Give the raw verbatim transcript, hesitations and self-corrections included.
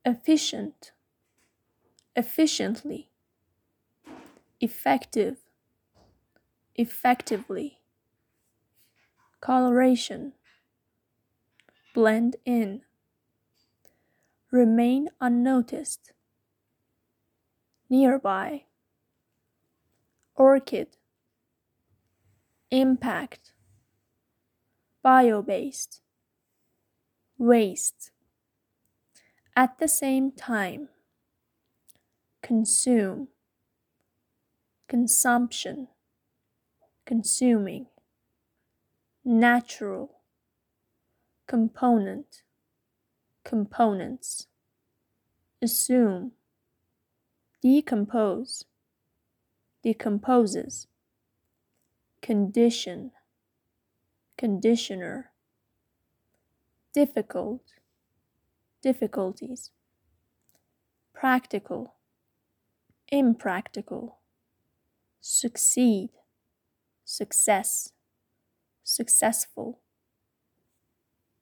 efficient, efficiently, effective, effectively, coloration, blend in, remain unnoticed, nearby, orchid, impact, bio-based, waste, at the same time, consume, consumption, consuming, natural, component, components, assume, decompose, decomposes, condition, conditioner, difficult, difficulties, practical, impractical, succeed, success, successful,